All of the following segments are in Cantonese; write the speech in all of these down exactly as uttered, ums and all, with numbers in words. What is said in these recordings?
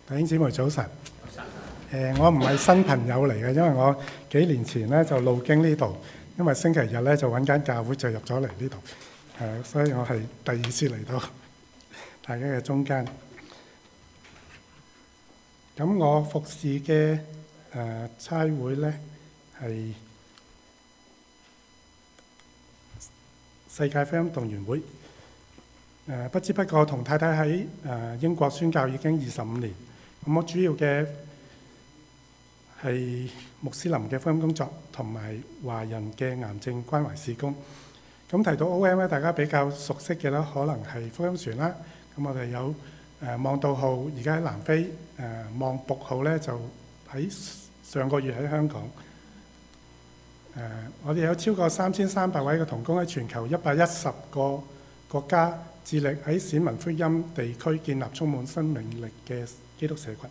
弟兄姊妹早晨。誒，我唔係新朋友嚟嘅，因為我幾年前咧就路經呢度，因為星期日咧就揾間教會就入咗嚟呢度，誒，所以我係第二次嚟到大家嘅中間。咁我服侍嘅誒差會咧係世界福音動員會。誒，不知不覺同太太喺誒英國宣教已經二十五年。咁我主要嘅係穆斯林嘅福音工作，同埋華人嘅癌症關懷事工。咁提到 O M 咧，大家比較熟悉嘅啦，可能係福音船啦。咁我哋有誒望道號，而家喺南非；誒望僕號咧，就喺上個月喺香港。誒，我哋有超過三千三百位嘅同工喺全球一百一十個國家，致力喺選民福音地區建立充滿生命力嘅基督社群。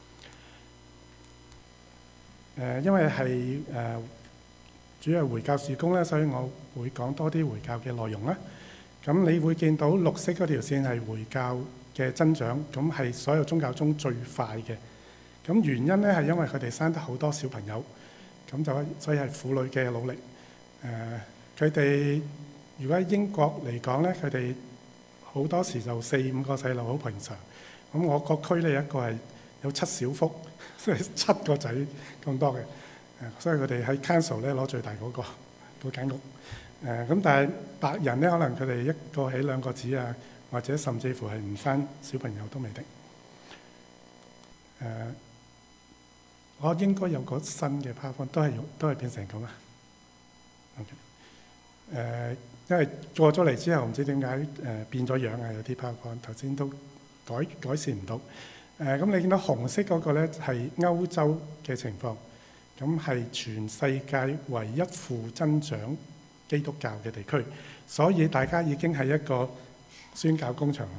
誒，因為係誒主要係回教事工咧，所以我會講多啲回教嘅內容啦。咁你會見到綠色嗰條線係回教嘅增長，咁係所有宗教中最快嘅。咁原因咧係因為佢哋生得好多小朋友，咁就所以係婦女嘅努力。誒，佢哋如果喺英國嚟講咧，佢哋好多時就四五個細路好平常。咁我個區咧一個係有七小福，即係七個仔咁多嘅。誒，所以佢哋喺 council 咧攞最大嗰個嗰間屋。誒，咁但係白人咧，可能佢哋一個起兩個子啊，或者甚至乎係唔生小朋友都未定。誒，我應該有個新嘅 PowerPoint，都係用都係變成咁啊。OK。誒，因為過咗嚟之後，唔知點解誒變咗樣啊，有啲 PowerPoint 頭先都改改善唔到。誒，咁你見到紅色嗰個咧係歐洲嘅情況，咁係全世界唯一負增長基督教嘅地區，所以大家已經係一個宣教工場啦。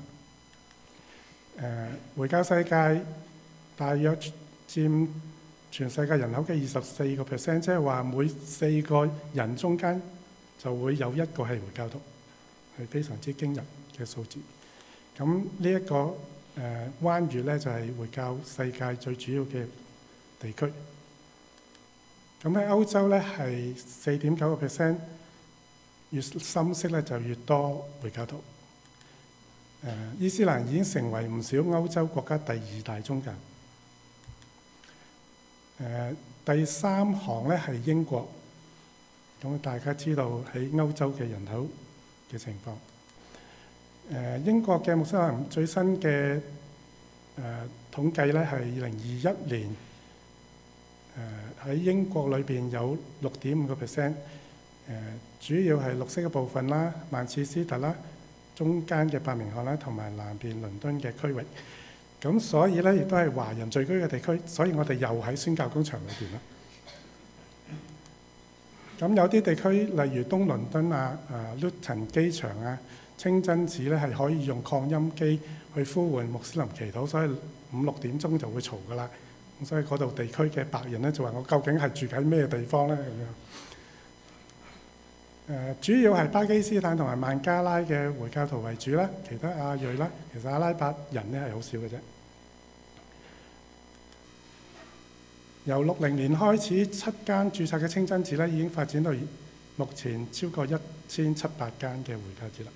誒，回教世界大約佔全世界人口嘅二十四個 percent， 即係話每四個人中間就會有一個係回教徒，係非常之驚人嘅數字。咁呢一個誒灣粵咧就係回教世界最主要嘅地區。咁喺歐洲咧係四點九個 percent， 越深色咧就越多回教徒。誒，伊斯蘭已經成為唔少歐洲國家第二大宗教。誒，第三行咧係英國。咁大家知道喺歐洲嘅人口嘅情況。誒，英國嘅穆斯林最新嘅誒、呃、統計咧係二零二一年，誒、呃、喺英國裏邊有六點五個 percent， 誒主要係綠色嘅部分啦，曼徹斯特啦，中間嘅伯明翰啦，同埋南邊倫敦嘅區域。咁所以咧亦都係華人聚居嘅地區，所以我哋又喺宣教工場裏邊啦。咁有啲地區，例如東倫敦啊、啊 Luton 機場啊、清真寺咧，係可以用擴音機去呼喚穆斯林祈禱，所以五六點鐘就會嘈噶啦。咁所以嗰度地區嘅白人咧就話：我究竟係住緊咩地方咧？咁樣。誒，主要係巴基斯坦同埋孟加拉嘅回教徒為主啦，其他亞裔啦，其實阿拉伯人咧係好少嘅啫。由六零年開始，七間註冊嘅清真寺咧已經發展到目前超過一千七百間嘅回教寺啦。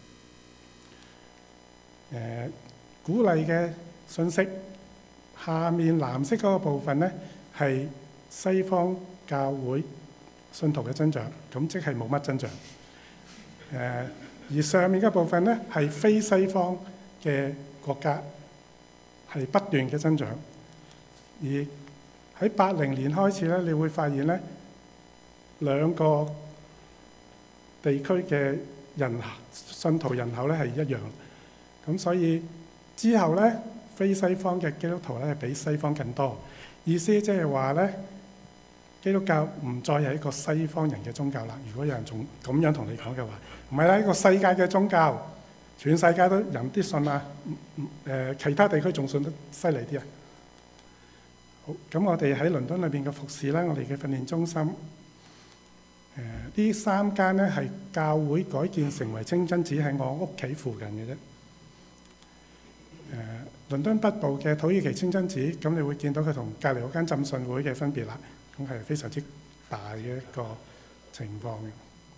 誒、呃，鼓勵嘅信息，下面藍色嗰個部分咧係西方教會信徒嘅增長，咁即係冇乜增長。誒、呃，而上面嘅部分咧係非西方嘅國家，係不斷嘅增長。而喺八零年開始咧，你會發現咧兩個地區嘅人信徒人口咧係一樣，咁所以之後咧非西方嘅基督徒咧係比西方更多。意思即係話咧，基督教唔再係一個西方人嘅宗教啦。如果有人仲咁樣同你講嘅話，唔係啦，一個世界嘅宗教，全世界都人啲信啊。誒，其他地區仲信得犀利啲啊！好，咁我哋喺倫敦裏邊嘅服侍啦，我哋嘅訓練中心，誒、呃、呢三間咧係教會改建成為清真寺，喺我屋企附近嘅啫。誒、呃， 倫敦北部嘅土耳其清真寺，咁你會見到佢同隔離嗰間浸信會嘅分別啦。咁係非常之大嘅一個情況嘅，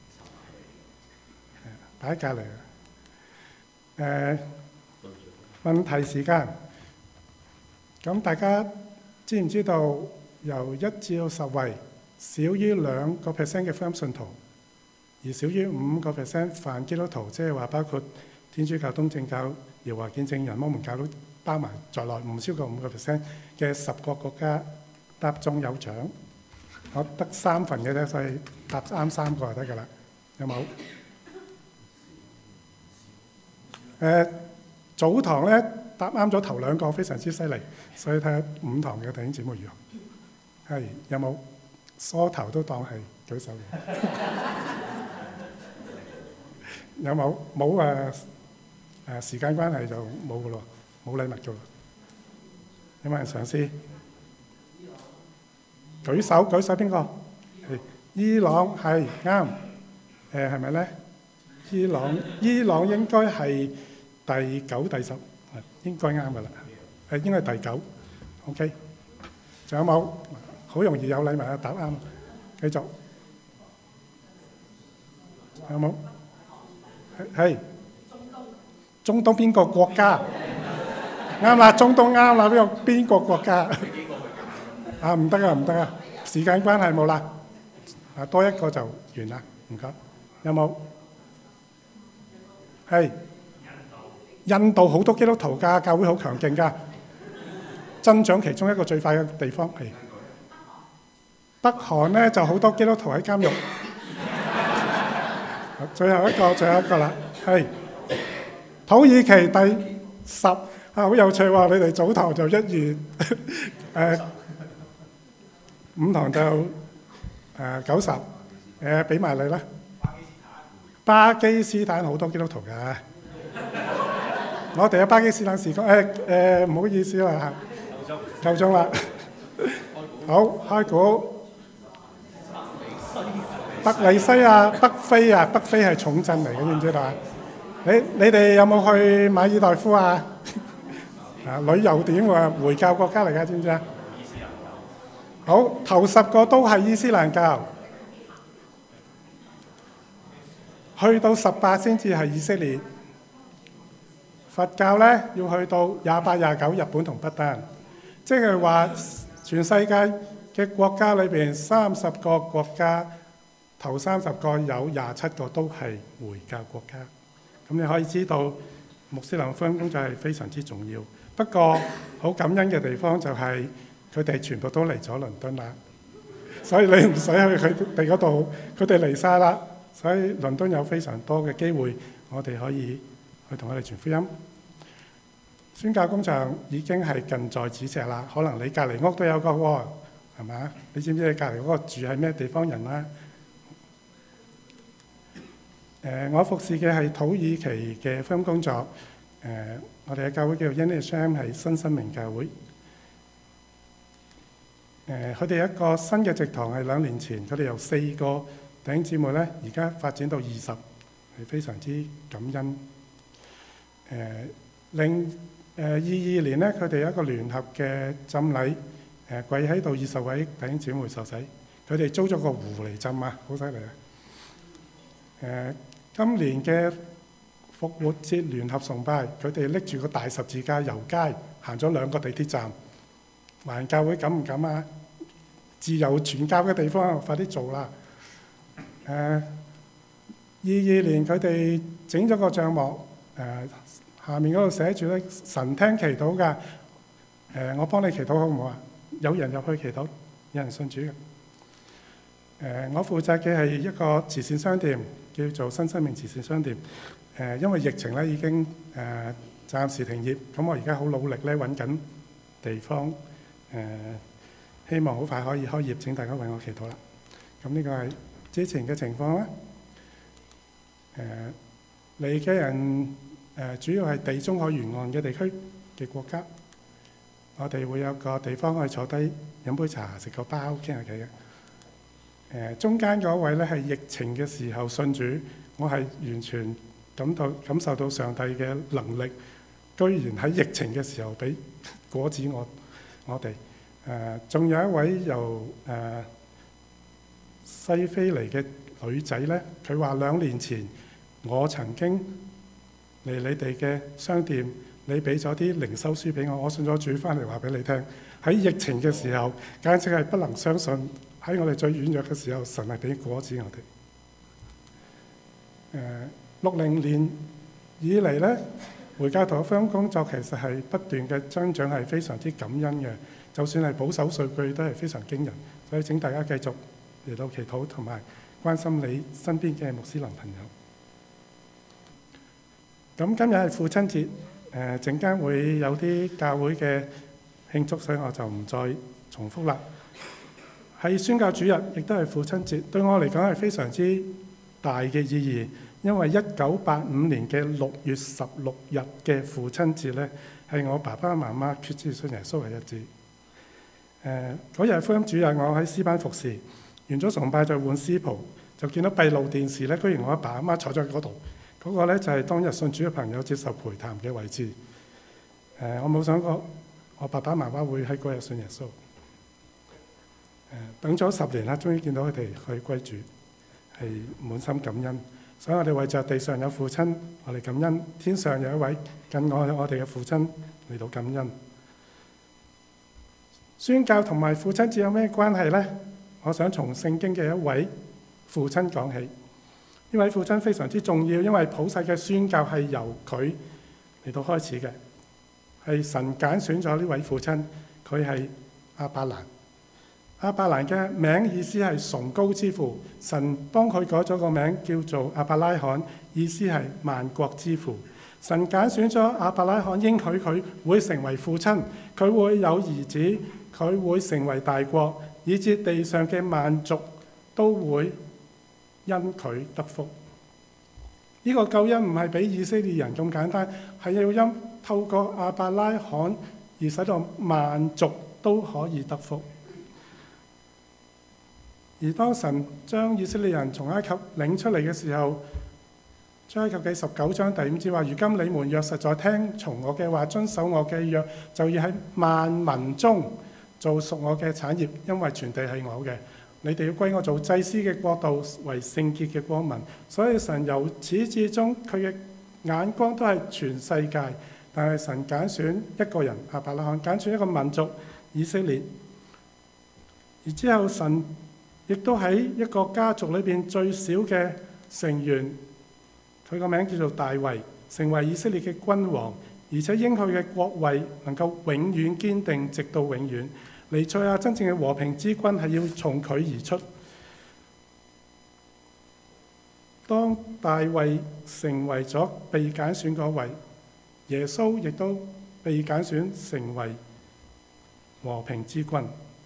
擺喺隔離。誒，問題時間，咁大家知唔知道由一至到十位少於兩個 percent 嘅福音信徒，而少於五個 percent 泛基督徒，即係話包括天主教、東正教、耶和華見證人、摩門教都包埋在內，唔超過五個 percent 嘅十個國家答中有獎。我得三份嘅啫，所以答啱三個就得㗎啦。有冇？誒，早堂咧答啱咗頭兩個，非常之犀利，所以睇下五堂嘅弟兄姊妹如何。係有冇？梳頭都當係舉手嘅。有冇？冇誒誒時間關係就冇㗎咯，冇禮物㗎咯。有冇人嘗試？舉手舉手邊個？係伊朗係啱。誒係咪咧？伊朗伊朗應該係第九、第十，應該啱㗎啦。係應該係第九。OK。仲有冇？好容易有禮物啊！答啱。繼續。有冇？係。中東邊個國家？啱啦，中東啱啦。邊個邊個國家？啊，唔得啊，唔得啊！時間關係冇啦。啊，多一個就完啦。唔該。有冇？係。印度好多基督徒㗎，教會好強勁㗎，增長其中一個最快嘅地方係。北韓咧就好多基督徒喺監獄。最後一個，最後一個啦，係。土耳其第十啊，好有趣喎！你哋早堂就一二誒。五堂就誒九十，誒俾埋你啦。巴基斯坦好多基督徒㗎，我哋喺巴基斯坦時講誒誒唔好意思啦嚇，夠鐘啦。好，開估。北利西亞、北非啊，北非係重鎮嚟嘅，知唔知道啊？你你哋有冇去馬爾代夫啊？啊，旅遊點喎，回教國家嚟㗎，知唔知啊？好，頭十個都係伊斯蘭教，去到十八先至係以色列。佛教咧要去到廿八、廿九，日本同不丹，即係話全世界嘅國家裏邊三十個國家，頭三十個有廿七個都係回教國家。咁你可以知道穆斯林福音工作係非常之重要。不過好感恩嘅地方就係、是。佢哋全部都嚟咗倫敦啦，所以你唔使去佢哋嗰度，佢哋嚟晒啦。所以倫敦有非常多嘅機會，我哋可以去同佢哋傳福音。宣教工場已經係近在咫尺啦，可能你隔離屋都有個喎，係嘛？你知唔知你隔離嗰個住係咩地方人啦？誒、呃，我服侍嘅係土耳其嘅福音工作。誒、呃，我哋嘅教會叫做 Yenisham， 係新生命教會。誒，佢哋一個新嘅植堂係兩年前，佢哋由四個弟兄姊妹咧，而家發展到二十，係非常之感恩。誒，零誒二二年咧，佢哋有一個聯合嘅浸禮，誒跪喺度二十位弟兄姊妹受洗，佢哋租咗個湖嚟浸啊，好犀利啊！誒，今年嘅復活節聯合崇拜，佢哋拎住個大十字架遊街，行咗兩個地鐵站。環教會敢唔敢啊？自由傳教嘅地方，快啲做啦！誒、呃，二二年佢哋整咗個帳幕，誒、呃、下面嗰度寫住咧神聽祈禱㗎。誒、呃，我幫你祈禱好唔好啊？有人入去祈禱，有人信主嘅。誒、呃，我負責嘅係一個慈善商店，叫做新生命慈善商店。誒、呃，因為疫情咧已經誒、呃、暫時停業，咁我而家好努力咧揾緊地方。誒、呃，希望好快可以開業，請大家為我祈禱啦。咁呢個係之前嘅情況啦。誒、呃，嚟嘅人誒、呃、主要係地中海沿岸嘅地區嘅國家，我哋會有個地方可以坐低飲杯茶、食個包傾下偈嘅。誒、呃，中間嗰位咧係疫情嘅時候信主，我係完全感到感受到上帝嘅能力。 居然喺疫情嘅時候俾果子我我哋。誒，仲有一位由誒西非嚟嘅女仔咧，佢話兩年前我曾經嚟你哋嘅商店，你俾咗啲靈修書俾我，我信咗主翻嚟話俾你聽。喺疫情嘅時候，簡直係不能相信，喺我哋最軟弱嘅時候，神係俾果子我哋。誒，六零年以嚟咧，回教徒嘅福音工作其實係不斷嘅增長，係非常之感恩嘅。就算係保守數據都係非常驚人，所以請大家繼續嚟到祈禱同埋關心你身邊嘅穆斯林朋友。咁今日係父親節，誒陣間會有啲教會嘅慶祝，所以我就唔再重複啦。係宣教主日，亦都係父親節，對我嚟講係非常之大嘅意義，因為一九八五年嘅六月十六日嘅父親節咧，係我爸爸媽媽決志信耶穌嘅日子。誒嗰日係福音主日，我喺詩班服侍，完咗崇拜就換詩袍，就見到閉路電視咧，居然我阿爸阿媽坐咗喺嗰度，嗰、那個咧就係、是、當日信主嘅朋友接受陪談嘅位置。誒、呃、我冇想過我爸爸媽媽會喺嗰日信耶穌。誒、呃、等咗十年啦，終於見到佢哋去歸主，係滿心感恩。所以我哋為着地上有父親，我哋感恩；天上有一位更愛我哋嘅父親嚟到感恩。宣教同埋父親節有咩關係呢？我想從聖經嘅一位父親講起。呢位父親非常之重要，因為普世嘅宣教係由佢嚟到開始嘅，係神揀選咗呢位父親。佢係亞伯蘭。亞伯蘭嘅名意思係崇高之父，神幫佢改咗個名叫做亞伯拉罕，意思係萬國之父。神揀選咗亞伯拉罕，應許佢會成為父親，佢會有兒子。佢會成為大國，以致地上嘅萬族都會因佢得福。呢、這個救恩唔係俾以色列人咁簡單，係要因透過亞伯拉罕而使到萬族都可以得福。而當神將以色列人從埃及領出嚟嘅時候，出埃及記十九章第五節話：如今你們若實在聽從我嘅話，遵守我嘅約，就要喺萬民中做屬我嘅產業，因為全地係我嘅。你哋要歸我做祭司嘅國度，為聖潔嘅國民。所以神由始至終，佢嘅眼光都係全世界。但係神揀選一個人亞伯拉罕，揀選一個民族以色列。而之後神亦都喺一個家族裏邊最小嘅成員，佢個名叫做大衛，成為以色列嘅君王，而且應許嘅國位能夠永遠堅定，直到永遠。彌賽亞真正嘅和平之君係要從佢而出。當大衛成為咗被揀選嗰位，耶穌亦都被揀選成為和平之君。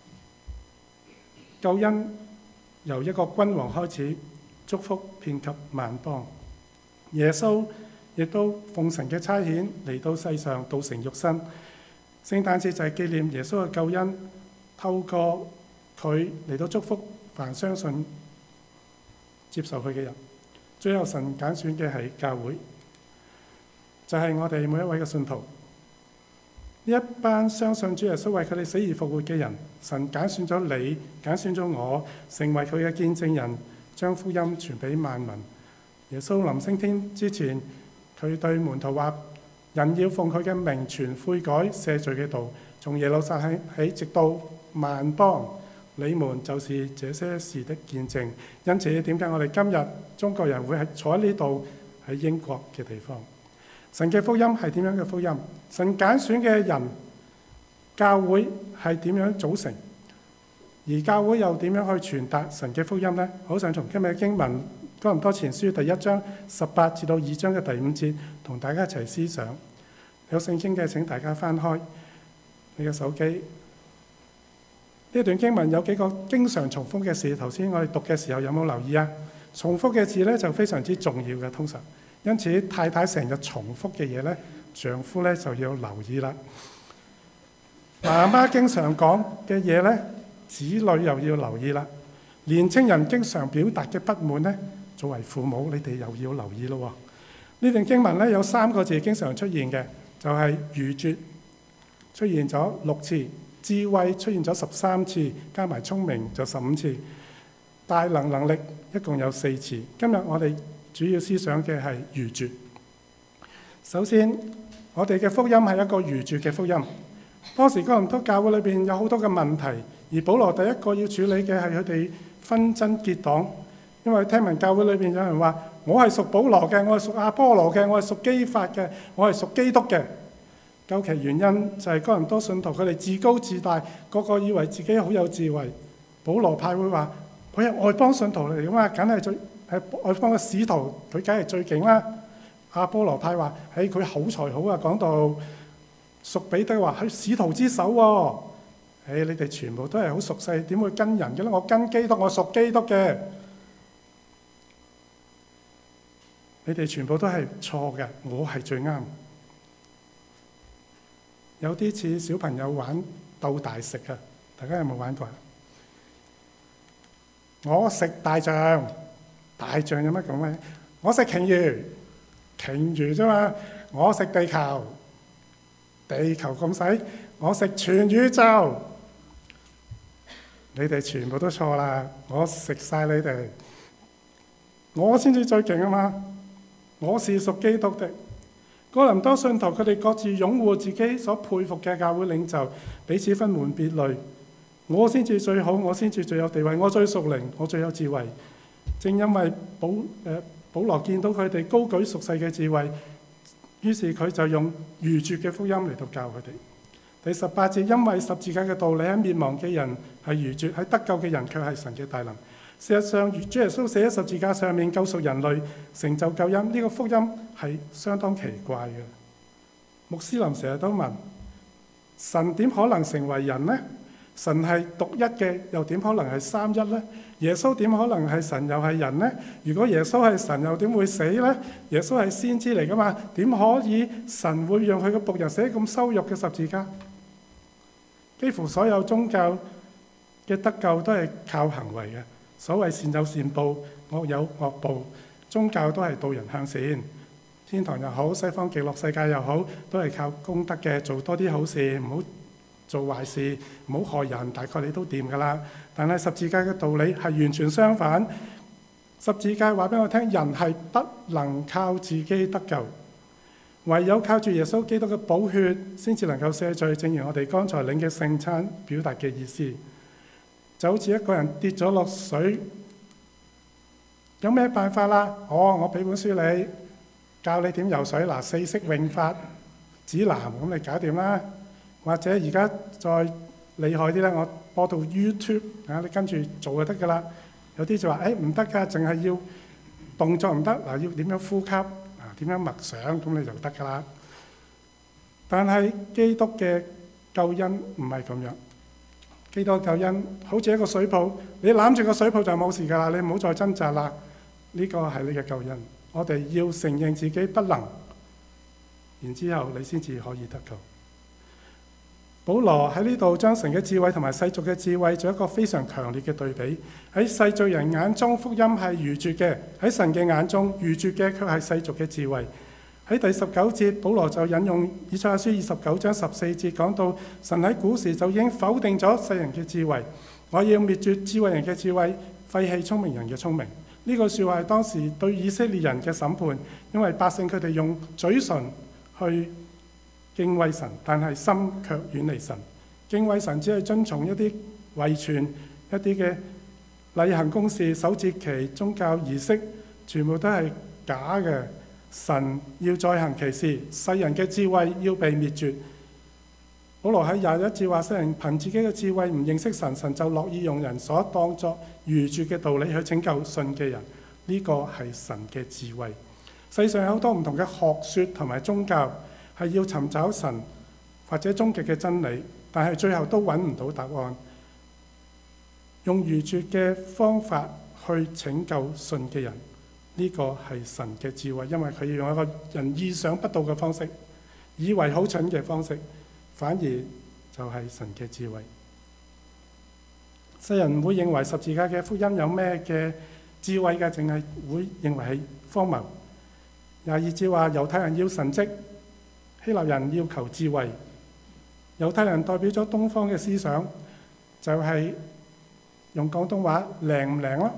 救恩由一個君王開始，祝福遍及萬邦。耶穌亦都奉神嘅差遣嚟到世上，道成肉身。聖誕節就係紀念耶穌嘅救恩，透過佢嚟到祝福凡相信接受佢嘅人。最後神揀選嘅係教會，就係、是、我哋每一位嘅信徒。呢一班相信主耶穌為佢哋死而復活嘅人，神揀選咗你，揀選咗我，成為佢嘅見證人，將福音傳俾萬民。耶穌臨升天之前，佢對門徒話：人要奉佢嘅名傳悔改赦罪嘅道，從耶路撒冷起直到萬邦，你們就是這些事的見證。因此，點解我哋今日中國人會係坐喺呢度，喺英國嘅地方？神嘅福音係點樣嘅福音？神揀選嘅人，教會係點樣組成？而教會又點樣去傳達神嘅福音呢？好想從今日嘅經文哥林多前書第一章十八至到二章嘅第五節，同大家一齊思想。有聖經嘅請大家翻開你嘅手機。呢段經文有幾個經常重複嘅事，頭先我哋讀嘅時候有冇留意啊？重複嘅字咧就非常之重要嘅，通常。因此太太成日重複嘅嘢咧，丈夫咧就要留意啦。媽媽經常講嘅嘢咧，子女又要留意啦。年青人經常表達嘅不滿咧，作為父母你哋又要留意咯。呢段經文咧有三個字經常出現嘅， 就係愚拙出現咗六次，智慧出現咗十三次，加埋聰明就十五次，大能能力一共有四次。今日我哋主要思想嘅係愚拙。首先，我哋嘅福音係一個愚拙嘅福音。當時哥林多教會裏邊有好多嘅問題，而保羅第一個要處理嘅係佢哋紛爭結黨。因為聽聞教會裏邊有人話：我係屬保羅嘅，我係屬亞波羅嘅，我係屬基法嘅，我係屬基督嘅。究其原因就係哥林多信徒佢哋自高自大，個個以為自己好有智慧。保羅派會話：佢係外邦信徒嚟㗎嘛，梗係最係外邦嘅使徒，佢梗係最勁啦。亞波羅派話：誒佢口才好啊，講到屬彼得話係使徒之首喎。誒你哋全部都係好熟悉，點會跟人嘅咧？我跟基督，我屬基督嘅。你哋全部都係錯嘅，我係最啱。有啲似小朋友玩鬥大食啊！大家有冇玩過啊？我食大象，大象有乜咁嘅？我食鯨魚，鯨魚啫嘛。我食地球，地球咁細。我食全宇宙。你哋全部都錯啦！我食晒你哋，我先至最勁啊嘛！我是屬基督的。哥林多信徒佢哋各自擁護自己所佩服嘅教會領袖，彼此分門別類。我先至最好，我先至最有地位，我最屬靈，我最有智慧。正因為保誒、呃、保羅見到佢哋高舉屬世嘅智慧，於是佢就用愚拙嘅福音嚟到教佢哋。第十八節，因為十字架嘅道理喺滅亡嘅人係愚拙，喺得救嘅人卻係神嘅大能。事實上，主耶穌死喺十字架上面救贖人類，成就救恩。呢、這個福音係相當奇怪嘅。穆斯林成日都問：神點可能成為人呢？神係獨一嘅，又點可能係三一呢？耶穌點可能係神又係人呢？如果耶穌係神，又點會死呢？耶穌係先知嚟噶嘛？點可以神會讓佢嘅僕人寫咁羞辱嘅十字架？幾乎所有宗教嘅得救都係靠行為嘅。所謂善有善報，惡有惡報，宗教都係導人向善。天堂又好，西方極樂世界又好，都係靠功德嘅，做多啲好事，唔好做壞事，唔好害人，大概你都掂噶啦。但係十字架嘅道理係完全相反。十字架話俾我聽，人係不能靠自己得救，唯有靠住耶穌基督嘅寶血，先至能夠赦罪。正如我哋剛才領嘅聖餐表達嘅意思。就好似一個人跌咗落水，有咩辦法啦？哦，我俾本書你，教你點游水。嗱，四式泳法指南，咁你搞掂啦。或者而家再厲害啲咧，我播到 YouTube 啊，你跟住做就得噶啦。有啲就話：誒唔得㗎，淨係要動作唔得。嗱，要點樣呼吸啊？點樣默想，咁你就得㗎啦。但係基督嘅救恩唔係咁樣。基督救恩好似一個水泡，你攬住個水泡就冇事㗎啦，你唔好再掙扎啦。呢個係你嘅救恩。我哋要承認自己不能，然之後你先至可以得救。保羅喺呢度將神嘅智慧同埋世俗嘅智慧做一個非常強烈嘅對比。喺世俗人眼中，福音係愚拙嘅；喺神嘅眼中，愚拙嘅卻係世俗嘅智慧。喺第十九節，保羅就引用以賽亞書二十九章十四節，講到神喺古時就已經否定咗世人嘅智慧，我要滅絕智慧人嘅智慧，廢棄聰明人嘅聰明。呢句説話係當時對以色列人嘅審判，因為百姓佢哋用嘴唇去敬畏神，但係心卻遠離神。敬畏神只係遵從一啲遺傳、一啲嘅例行公事、守節期、宗教儀式，全部都係假嘅。神要再行其事，世人嘅智慧要被滅絕。保羅喺廿一節話：世人憑自己嘅智慧唔認識神，神就樂意用人所當作愚拙嘅道理去拯救信嘅人。呢、這個係神嘅智慧。世上有好多唔同嘅學說同埋宗教，係要尋找神或者終極嘅真理，但係最後都揾唔到答案。用愚拙嘅方法去拯救信嘅人。呢個係神嘅智慧，因為佢要用一個人意想不到嘅方式，以為好蠢嘅方式，反而就係神嘅智慧。世人唔會認為十字架嘅福音有咩嘅智慧嘅，淨係會認為係荒謬。廿二節話猶太人要神蹟， 希臘人要求智慧，猶太人代表咗東方嘅思想，就係、是、用廣東話靈唔靈咯？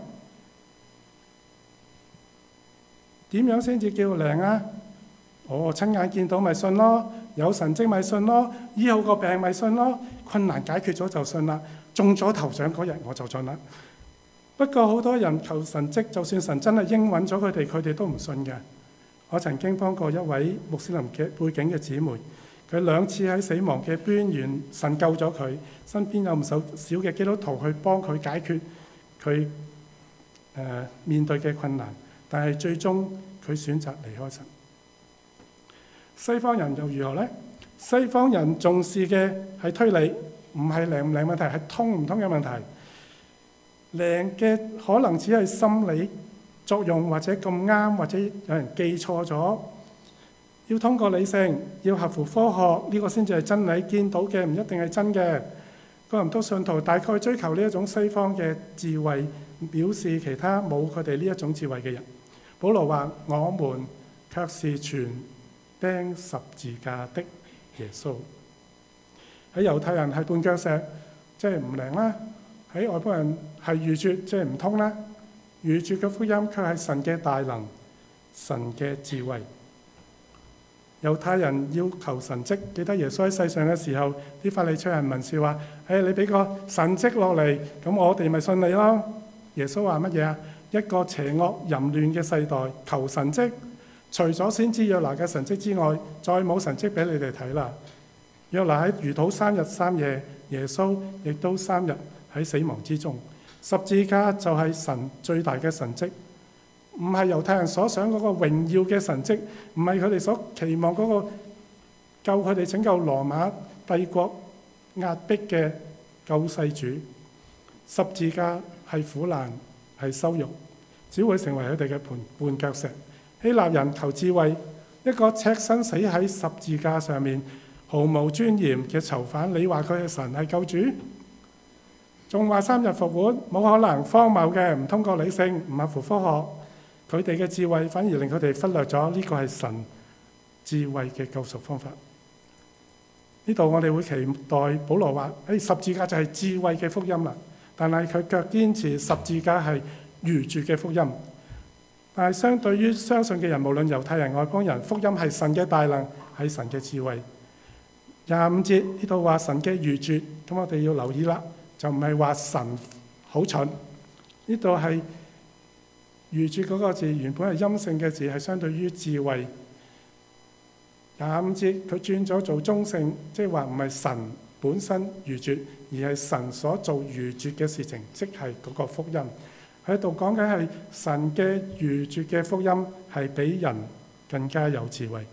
點樣先至叫靈啊？我、哦、親眼見到咪信咯，有神蹟咪信咯，醫好個病咪信咯，困難解決咗就信啦，中咗頭獎嗰日我就信啦。不過好多人求神蹟，就算神真係應允咗佢哋，佢哋都唔信嘅。我曾經幫過一位穆斯林嘅背景嘅姊妹，佢兩次喺死亡嘅邊緣，神救咗佢，身邊有唔少少嘅基督徒去幫佢解決佢誒、呃、面對嘅困難，但係最終佢選擇離開神。西方人又如何呢？西方人重視嘅係推理，唔係靈唔靈問題，係通唔通嘅問題。靈嘅可能只係心理作用，或者咁啱，或者有人記錯咗。要通過理性，要合乎科學，呢個先至係真理。見到嘅唔一定係真嘅。哥林多信徒大概追求呢一種西方嘅智慧，表示其他冇佢哋呢一種智慧嘅人。保羅話：我們卻是傳釘十字架的耶穌。喺猶太人係絆腳石，即係唔靈啦；喺外邦人係愚拙，即係唔通啦。愚拙嘅福音卻係神嘅大能、神嘅智慧。猶太人要求神蹟，記得耶穌喺世上嘅時候，啲法利賽人文士話：誒、hey, 你俾個神蹟落嚟，咁我哋咪信你咯。耶穌話乜嘢啊？一個邪惡淫亂嘅世代求神蹟，除咗先知約拿嘅神蹟之外，再冇神蹟俾你哋睇啦。約拿喺魚肚三日三夜，耶穌亦都三日喺死亡之中。十字架就係神最大嘅神蹟，唔係猶太人所想嗰個榮耀嘅神蹟，唔係佢哋所期望嗰個救佢哋拯救羅馬帝國壓迫嘅救世主。十字架係苦難，係羞辱，只會成為佢哋嘅絆腳石。希臘人求智慧，一個赤身死喺十字架上面毫無尊嚴嘅囚犯，你話佢係神係救主？仲話三日復活，冇可能，荒謬嘅，唔通過理性，唔合乎科學。佢哋嘅智慧反而令佢哋忽略咗呢個係神智慧嘅救贖方法。呢度我哋會期待保羅話：誒、哎、十字架就係智慧嘅福音啦。但係佢卻堅持十字架係愚拙嘅福音。但係相對於相信嘅人，無論猶太人、外邦人，福音係神嘅大能，係神嘅智慧。廿五節呢度話神嘅愚拙，咁我哋要留意啦。就唔係話神好蠢，呢度係愚拙嗰個字原本係陰性嘅字，係相對於智慧。廿五節佢轉咗做中性，即係話唔係神本身愚拙，而係神所做愚拙嘅事情，即係嗰個福音。喺度講緊係神嘅愚拙嘅福音係比人更加有智慧。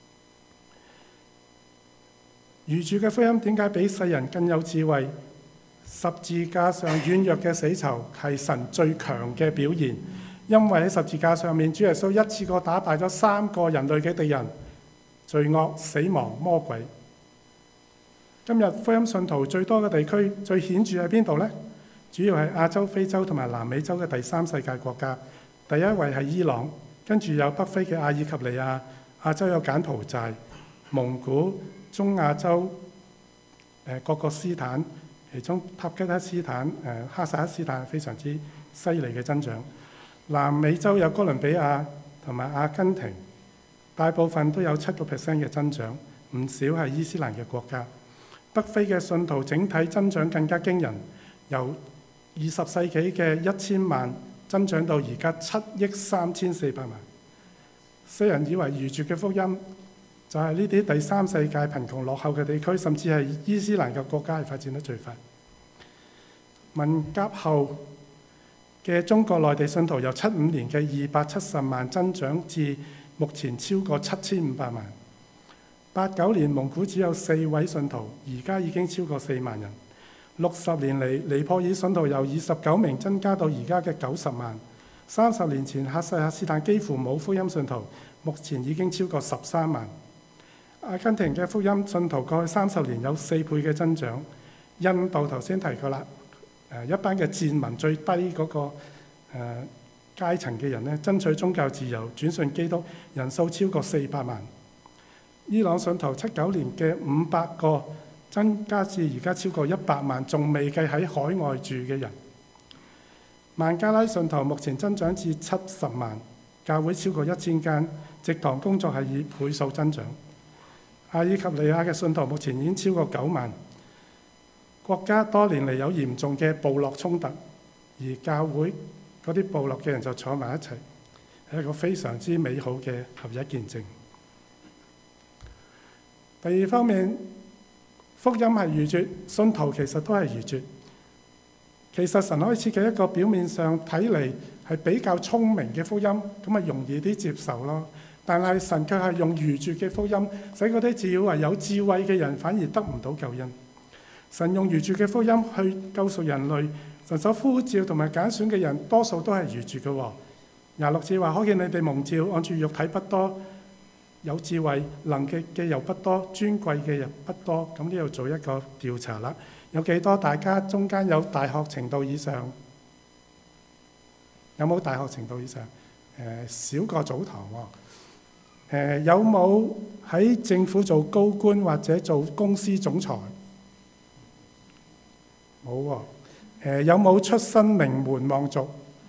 愚拙嘅福音點解比世人更有智慧？十字架上軟弱嘅死囚係神最強嘅表現，因為喺十字架上面，主耶穌一次過打敗咗三個人類嘅敵人：罪惡、死亡、魔鬼。今日福音信徒最多嘅地區，最顯著喺邊度呢？主要係亞洲、非洲同埋南美洲嘅第三世界國家。第一位係伊朗，跟住有北非嘅阿爾及利亞，亞洲有柬埔寨、蒙古、中亞洲、呃、各個斯坦。其中塔吉克斯坦、誒、呃、哈薩克斯坦非常之犀利嘅增長。南美洲有哥倫比亞同埋阿根廷，大部分都有七個 percent 嘅增長，唔少係伊斯蘭嘅國家。北非嘅信徒整體增長更加驚人，由二十世紀嘅一千萬增長到而家七億三千四百萬。世人以為愚拙嘅福音就係呢啲第三世界貧窮落後嘅地區，甚至係伊斯蘭嘅國家係發展得最快。文革後嘅中國內地信徒由七五年嘅二百七十萬增長至目前超過七千五百萬。八九年蒙古只有四位信徒，而家已經超過四萬人。六十年嚟，尼泊爾信徒由二十九名增加到而家嘅九十萬。三十年前，哈薩克斯坦幾乎冇福音信徒，目前已經超過十三萬。阿根廷嘅福音信徒過去三十年有四倍嘅增長。印度頭先提過啦，誒一班嘅賤民最低嗰、那個誒、呃、階層嘅人咧，爭取宗教自由、轉信基督人數超過四百萬。 伊朗信徒七九年嘅五百個增加至而家超過一百萬，仲未計喺海外住嘅人。孟加拉信徒目前增長至七十萬，教會超過一千間，植堂工作係以倍數增長。阿爾及利亞嘅信徒目前已經超過九萬。國家多年嚟有嚴重嘅部落衝突，而教會嗰啲部落嘅人就坐埋一齊，係一個非常之美好嘅合一見證。第二方面，福音係愚拙，信徒其實都係愚拙。其實神可以設計一個表面上睇嚟係比較聰明嘅福音，咁咪容易啲接受咯。但係神卻係用愚拙嘅福音，使嗰啲自以為有智慧嘅人反而得唔到救恩。神用愚拙嘅福音去救贖人類，神所呼召同埋揀選嘅人多數都係愚拙嘅。廿六節話：可見你哋蒙召，按住肉體不多，有智慧能力嘅又不多，尊貴嘅又不多。咁呢度做一個調查啦，有幾多大家中間有大學程度以上？有冇大學程度以上？誒、呃、少過早堂喎、哦。誒、呃、有冇喺政府做高官或者做公司總裁？冇喎、哦。誒、呃、有冇出身名門望族？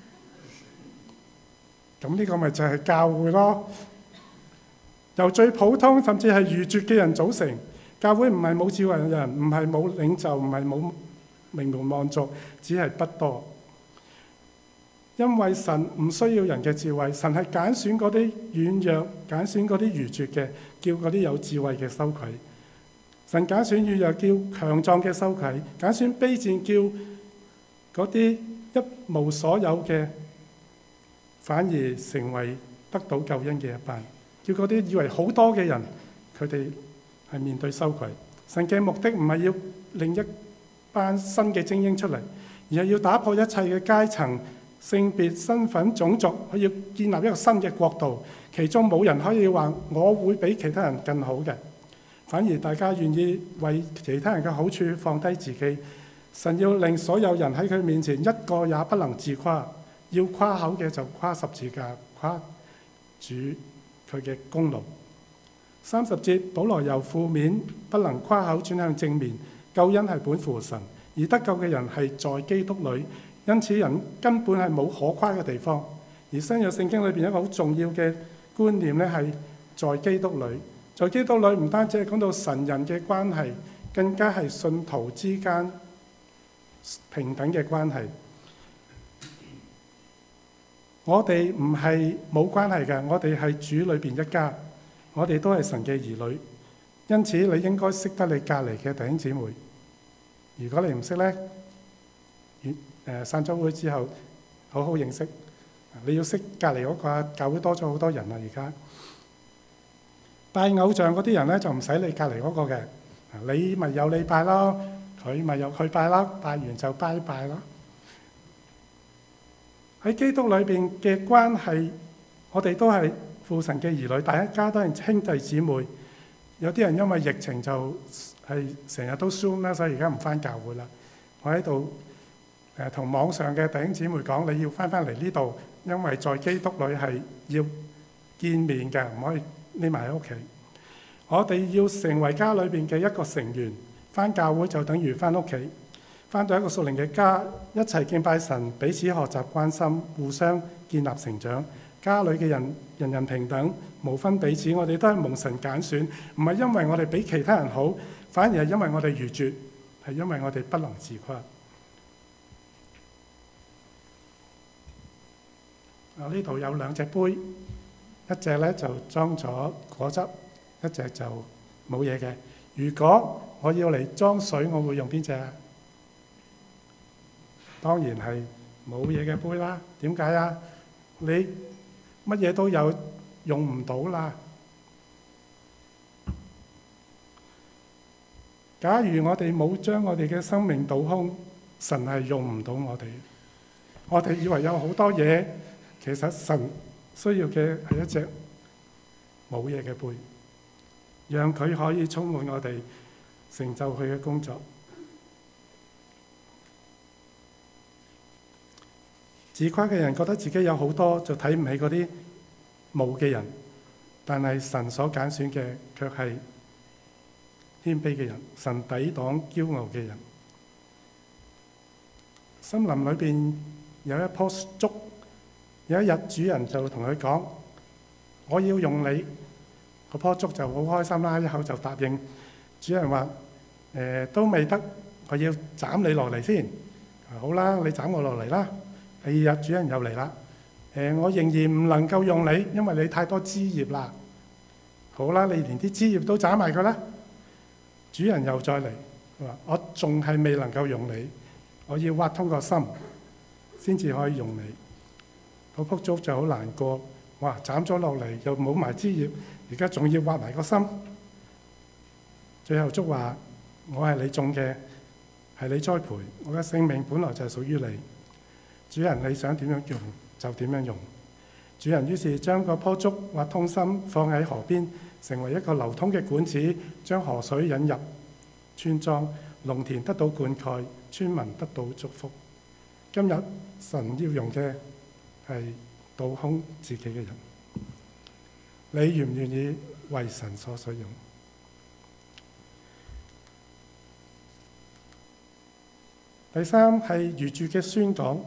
咁呢個咪就係教會咯。由最普通甚至係愚拙嘅人組成。教會唔係冇智慧嘅人，唔係冇領袖，唔係冇名門望族，只係不多。因為神唔需要人嘅智慧，神係揀選嗰啲軟弱，揀選嗰啲愚拙嘅，叫嗰啲有智慧嘅羞愧。神揀選軟弱，叫強壯嘅羞愧；揀選卑賤，叫嗰啲一無所有嘅，反而成為得到救恩嘅一班。叫嗰啲以為好多嘅人，佢哋係面對羞愧。神嘅目的唔係要另一班新嘅精英出嚟，而係要打破一切嘅階層、性別、身份、種族，佢要建立一個新嘅國度。其中冇人可以話我會比其他人更好嘅，反而大家願意為其他人嘅好處放低自己。神要令所有人喺佢面前一個也不能自誇，要誇口嘅就誇十字架，誇主佢嘅功勞。三十節，保羅由負面不能誇口轉向正面，救恩係本乎神，而得救嘅人係在基督裏，因此人根本係冇可誇嘅地方。而新約聖經裏邊一個好重要嘅觀念咧，係在基督裏。在基督裏唔單止係講到神人嘅關係，更加係信徒之間平等嘅關係。我哋唔係冇關係嘅，我哋係主裏邊一家，我哋都係神嘅兒女。因此你應該識得你隔離嘅弟兄姊妹。如果你唔識咧，誒散咗會之後好好認識。你要識隔離嗰個，教會多咗好多人啦。而家拜偶像嗰啲人咧，就唔使你隔離嗰個嘅，你咪有你拜咯，佢咪有佢拜咯，拜完就拜拜咯。喺基督裏邊嘅關係，我哋都係父神嘅兒女，大家都係兄弟姊妹。有啲人因為疫情就係成日都 Zoom 啦，所以而家唔返教會啦。我喺度誒同網上嘅弟兄姊妹講，你要返返嚟呢度，因為在基督裏係要見面嘅，唔可以匿埋喺屋企。我哋要成為家裏邊嘅一個成員，返教會就等於返屋企。返到一個屬靈嘅家，一齊敬拜神，彼此學習關心，互相建立成長。家裏嘅人人人平等，無分彼此。我哋都係蒙神揀選，唔係因為我哋比其他人好，反而係因為我哋愚拙，係因為我哋不能自誇。啊！呢度有兩隻杯，一隻咧就裝咗果汁，一隻就冇嘢嘅。如果我要嚟裝水，我會用邊隻啊？當然係冇嘢嘅杯啦。點解啊？你乜嘢都有，用唔到啦。假如我哋冇將我哋嘅生命倒空，神係用唔到我哋。我哋以為有好多嘢，其實神需要嘅係一隻冇嘢嘅杯，讓佢可以充滿我哋，成就佢嘅工作。自誇嘅人覺得自己有好多，就睇唔起嗰啲冇嘅人。 但係神所揀選嘅卻係謙卑嘅人，神抵擋驕傲嘅人。森林裏邊有一棵竹，有一日主人就同佢講：我要用你。嗰棵竹就好開心啦，一口就答應。主人話：誒、呃、都未得，我要斬你落嚟先。好啦，你斬我落嚟啦。第二日主人又嚟啦。誒、呃，我仍然唔能夠用你，因為你太多枝葉啦。好啦，你連啲枝葉都斬埋佢啦。主人又再嚟，佢話：我仲係未能夠用你，我要挖通個心先至可以用你。嗰棵竹就好難過，哇！斬咗落嚟又冇埋枝葉，而家仲要挖埋個心。最後竹話：我係你種嘅，係你栽培，我嘅性命本來就係屬於你。主人，你想點樣用就點樣用。主人於是將嗰棵竹挖通心放喺河邊，成為一個流通嘅管子，將河水引入村莊，農田得到灌溉，村民得到祝福。今日神要用嘅係倒空自己嘅人，你願唔願意為神所使用？第三係愚拙嘅宣講。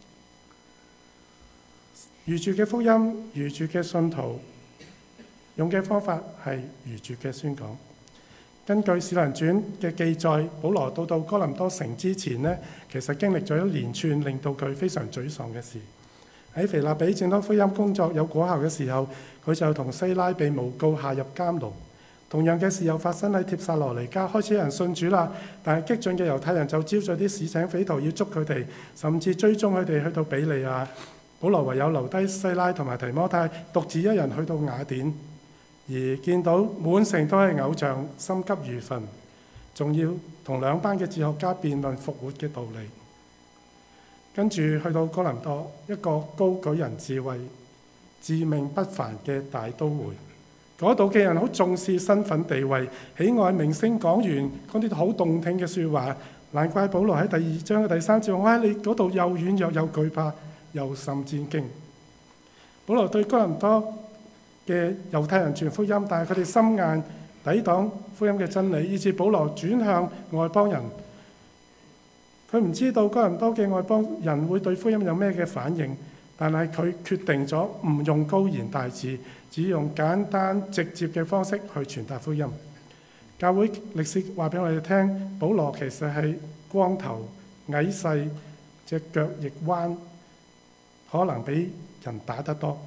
愚拙嘅福音，愚拙嘅信徒用嘅方法係愚拙嘅宣講。根據《使徒行傳》嘅記載，保羅到到哥林多城之前呢，其實經歷咗一連串令到佢非常沮喪嘅事。喺腓立比傳多福音工作有果效嘅時候，佢就同西拉被誣告下入監牢。同樣嘅事又發生喺帖撒羅尼迦，開始有人信主啦，但係激進嘅猶太人就招咗啲市井匪徒要捉佢哋，甚至追蹤佢哋去到比利亞。保羅唯有留低西拉同埋提摩太，獨自一人去到雅典，而見到滿城都係偶像，心急如焚，仲要同兩班嘅哲學家辯論復活嘅道理。跟住去到哥林多，一個高舉人智慧、自命不凡嘅大都會，嗰度嘅人好重視身份地位，喜愛明星講員嗰啲好動聽嘅説話，難怪保羅喺第二章嘅第三節話：我喺你嗰度又軟弱又懼怕，又甚戰驚。保羅對哥林多嘅猶太人傳福音，但係佢哋心硬，抵擋福音嘅真理，以致保羅轉向外邦人。佢唔知道哥林多嘅外邦人會對福音有咩嘅反應，但係佢決定咗唔用高言大智，只用簡單直接嘅方式去傳達福音。教會歷史話俾我哋聽，保羅其實係光頭、矮細、隻腳亦彎，可能比人打得多。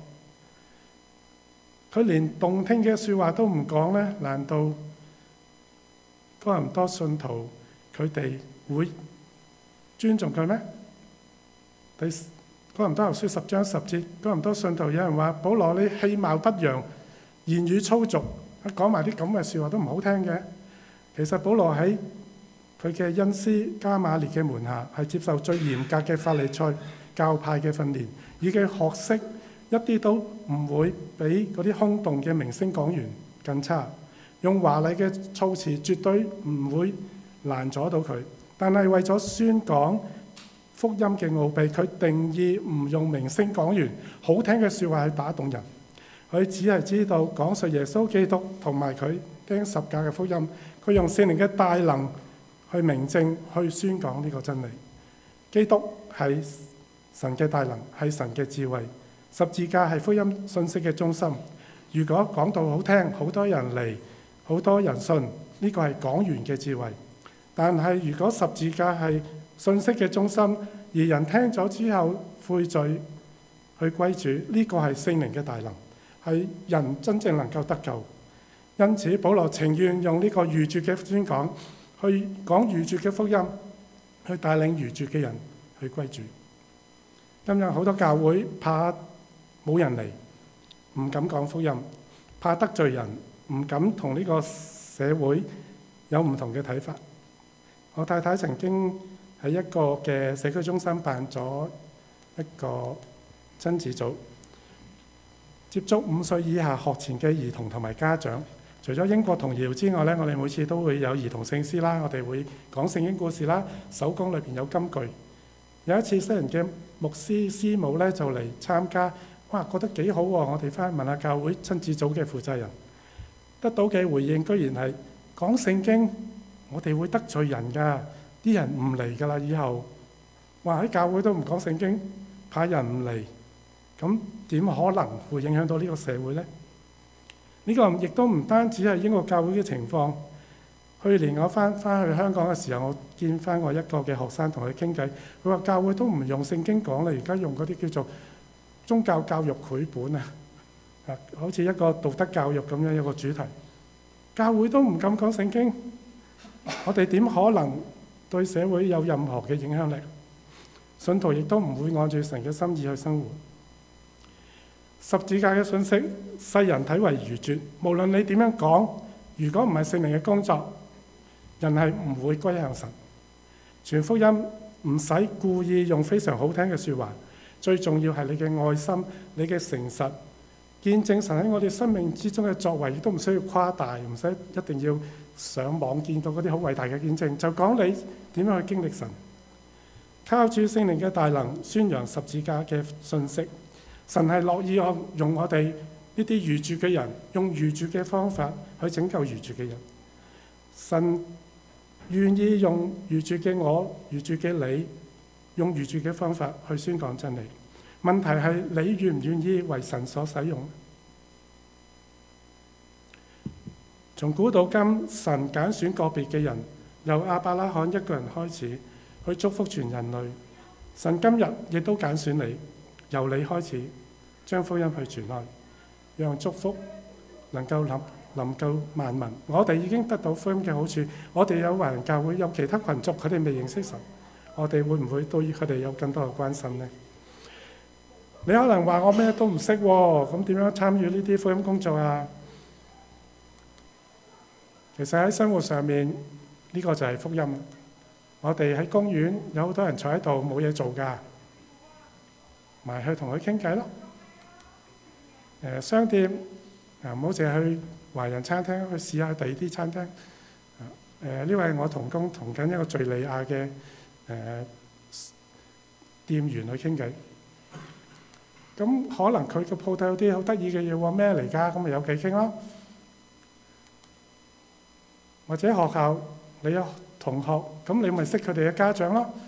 佢連動聽嘅説話都唔講咧，難道哥林多信徒佢哋會尊重佢咩？第哥林多後書十章十節，哥林多信徒有人話：保羅你氣貌不揚，言語粗俗，講埋啲咁嘅説話都唔好聽嘅。其實保羅喺佢嘅恩師加馬列嘅門下，係接受最嚴格嘅法利賽教派嘅訓練，以佢學識一啲都唔會比嗰啲空洞嘅明星講員更差。用華麗嘅措辭絕對唔會難阻到佢，但係為咗宣講福音嘅奧秘，佢定義唔用明星講員好聽嘅説話去打動人。佢只係知道講述耶穌基督同埋佢釘十架嘅福音。佢用聖靈嘅大能去明證、去宣講呢個真理。基督係神嘅大能，係神嘅智慧。十字架係福音信息嘅中心。如果講道好聽，好多人嚟，好多人信，呢個係講員嘅智慧。但係如果十字架係信息嘅中心，而人聽咗之後悔罪去歸主，呢個係聖靈嘅大能，係人真正能夠得救。因此保羅情願用呢個愚拙嘅宣講，去講愚拙嘅福音，去帶領愚拙嘅人去歸主。今日好多教會怕冇人嚟，唔敢講福音，怕得罪人，唔敢同呢個社會有唔同嘅睇法。我太太曾經喺一個嘅社區中心辦咗一個親子組，接觸五歲以下學前嘅兒童同埋家長。除咗英國童謠之外咧，我哋每次都會有兒童聖詩啦，我哋會講聖經故事啦，手工裏邊有金句。有一次，西人嘅牧師師母咧就嚟參加哇，覺得幾好喎！我哋翻去問下教會親子組嘅負責人，得到嘅回應居然係講聖經，我哋會得罪人㗎，啲人唔嚟㗎啦。以後話喺教會都唔講聖經，怕人唔嚟，咁點可能會影響到呢個社會呢？呢個亦都唔單止係英國教會嘅情況。去年我翻翻去香港嘅時候，我見翻我一個嘅學生同佢傾偈，佢話教會都唔用聖經講啦，而家用嗰啲叫做宗教教育繪本啊，啊，好似一個道德教育咁樣一個主題。教會都唔敢講聖經，我哋點可能對社會有任何嘅影響力？信徒亦都唔會按住神嘅心意去生活。十字架嘅信息，世人睇為愚拙，無論你點樣講，如果唔係聖靈嘅工作，人係唔會歸向神。傳福音唔使故意用非常好聽嘅説話，最重要係你嘅愛心、你嘅誠實，見證神喺我哋生命之中嘅作為，亦都唔需要誇大，唔使一定要上網見到嗰啲好偉大嘅見證，就講你點樣去經歷神，靠住聖靈嘅大能宣揚十字架嘅信息。神係樂意用我哋呢啲愚拙嘅人，用愚拙嘅方法去拯救愚拙嘅人。神願意用愚拙嘅我、愚拙嘅你，用愚拙嘅方法去宣講真理。問題係你願唔願意為神所使用？從古到今，神揀選個別嘅人，由亞伯拉罕一個人開始去祝福全人類。神今日亦都揀選你，由你開始將福音去傳開，讓祝福能夠臨臨夠萬民。我哋已經得到福音嘅好處，我哋有華人教會，有其他群族，佢哋未認識神，我哋會唔會對佢哋有更多嘅關心呢？你可能話我咩都唔識喎，咁點樣參與呢啲福音工作啊？其實喺生活上面，呢個就係福音。我哋喺公園有好多人坐喺度冇嘢做㗎，埋去同佢傾偈咯。誒，商店啊，唔好淨係去華人餐廳，去試下第二啲餐廳。誒，呢位我同工同緊一個敍利亞嘅誒店員去傾偈。咁可能佢個鋪頭有啲好得意嘅嘢喎，咩嚟㗎？咁咪有偈傾咯。或者學校你有同學，咁你咪識佢哋嘅家長咯。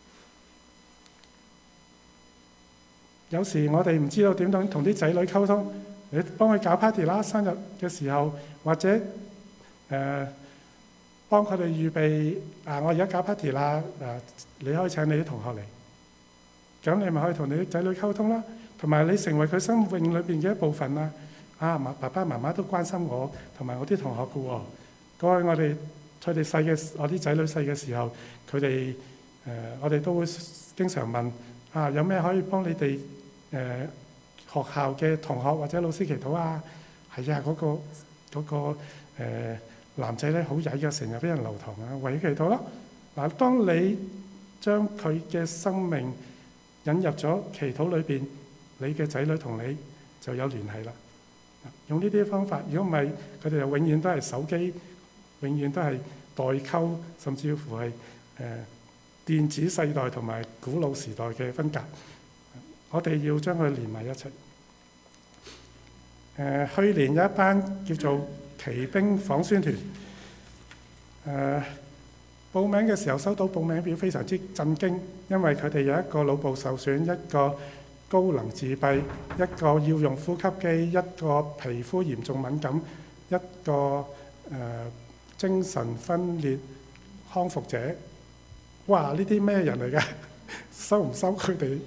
有時我哋唔知道點樣同啲仔女溝通，你幫佢搞 party 啦，生日嘅時候，或者誒、呃、幫佢哋預備啊，我而家搞 party 啦，誒你可以請你啲同學嚟，咁你咪可以同你啲仔女溝通啦，同埋你成為佢生命裏邊嘅一部分啦。啊，爸爸媽媽都關心我同埋我啲同學嘅喎。過去我哋佢哋細嘅，我啲仔女細嘅時候，佢哋誒我哋都會經常問啊，有咩可以幫你哋？誒、呃、學校嘅同學或者老師祈禱啊，係啊，嗰、那個嗰、那個呃、男仔咧好曳嘅，成日俾人留堂啊，為佢祈禱咯。嗱，當你將佢嘅生命引入咗祈禱裏邊，你嘅仔女同你就有聯繫啦。用呢啲方法，如果唔係，佢哋就永遠都係手機，永遠都係代溝，甚至乎係誒、呃、電子世代同埋古老時代嘅分隔。我哋要將佢連埋一齊。誒、呃，去年有一班叫做奇兵訪宣團，誒、呃、報名嘅時候收到報名表，非常之震驚，因為佢哋有一個腦部受損，一個高能自閉，一個要用呼吸機，一個皮膚嚴重敏感，一個誒、呃、精神分裂康復者。哇！呢啲咩人嚟㗎？收唔收佢哋？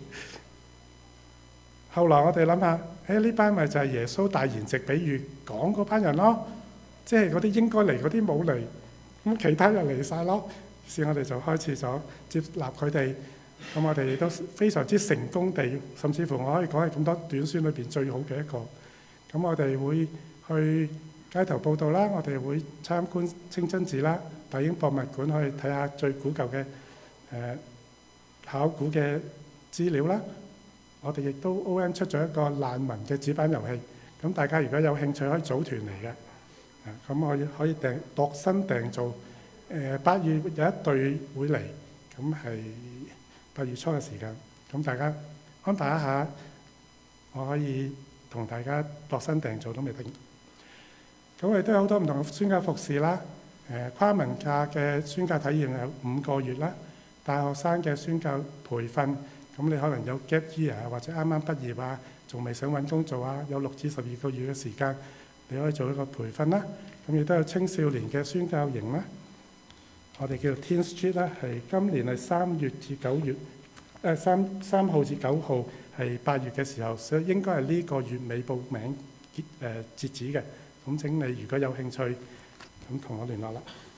後來我哋諗下，誒呢班咪就係耶穌大筵席比喻講嗰班人咯，即係嗰啲應該嚟嗰啲冇嚟，咁其他人嚟晒咯。於是我哋就開始咗接納佢哋，咁我哋亦都非常之成功地，甚至乎我可以講係咁多短宣裏邊最好嘅一個。咁我哋會去街頭報道啦，我哋會參觀清真寺啦、大英博物館去睇下最古舊嘅誒、呃、考古嘅資料啦。我哋亦都 O N 出咗一個難民嘅紙板遊戲，咁大家如果有興趣可以組團嚟嘅，啊咁我可以訂度身訂造。誒、呃、八月有一隊會嚟，咁係八月初嘅時間，咁大家安排一下我可以同大家度身訂做都未定。咁我哋都有好多唔同嘅宣教服侍啦。誒跨文化嘅宣教體驗有五個月啦。大學生嘅宣教培訓，咁你可能有 gap year 啊，或者啱啱畢業啊，仲未想揾工做啊，有六至十二個月嘅時間，你可以做一個培訓啦。咁亦都有青少年嘅宣教營啦。我哋叫做 Teen Street 啦，係今年係三月至九月，誒三三號至九號係八月嘅時候，所以應該係呢個月尾報名結誒、呃、截止嘅。咁請你如果有興趣，咁同我聯絡啦。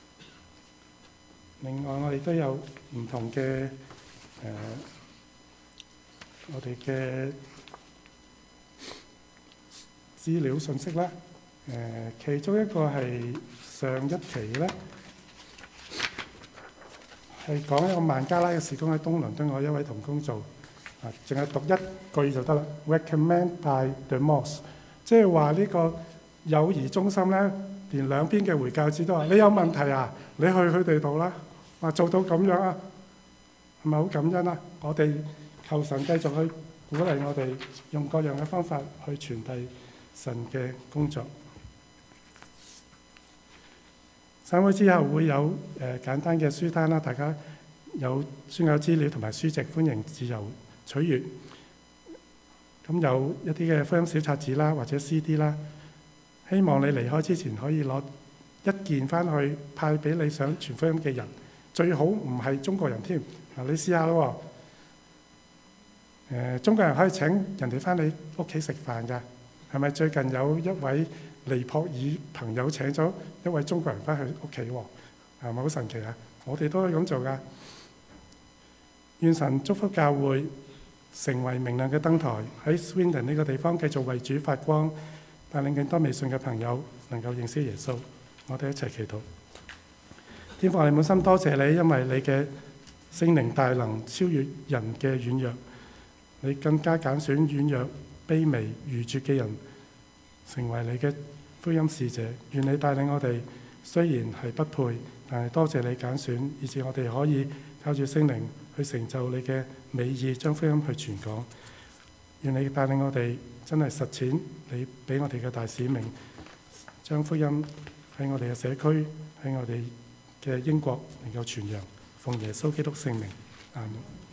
另外，我哋都有唔同嘅誒、呃，我哋嘅資料信息啦。誒、呃，其中一個係上一期咧，係講一個孟加拉嘅事工喺東倫敦，我一位同工做啊，淨係讀一句就得啦。Recommend by the Moss， 即係話呢個友誼中心咧，連兩邊嘅回教師都話：你有問題啊，你去佢哋度啦。話做到咁樣啊，係咪好感恩啊？我哋求神繼續去鼓勵我哋，用各樣嘅方法去傳遞神嘅工作。散會之後會有誒、呃、簡單嘅書單啦，大家有宣教資料同埋書籍，歡迎自由取閱。咁有一啲嘅福音小冊子啦，或者 C D 啦，希望你離開之前可以攞一件翻去派俾你想傳福音嘅人。最好唔係中國人添，嗱你試下咯喎。誒，中國人可以請人哋翻你屋企食飯㗎，係咪？最近有一位尼泊爾朋友請咗一位中國人翻去屋企喎，係咪好神奇啊？我哋都可以咁做㗎。願神祝福教會成為明亮嘅燈台，喺 Swindon 呢個地方繼續為主發光，帶領更多未信嘅朋友能夠認識耶穌。我哋一齊祈禱。天父，我哋滿心多謝你，因為你嘅聖靈大能超越人嘅軟弱，你更加揀選軟弱、卑微、愚拙嘅人成為你嘅福音使者。願你帶領我哋，雖然係不配，但係多謝你揀選，以致我哋可以靠住聖靈去成就你嘅美意，將福音去傳講。願你帶領我哋真係實踐你俾我哋嘅大使命，將福音喺我哋嘅社區，喺我哋嘅英國能夠傳揚，奉耶穌基督聖名，阿門。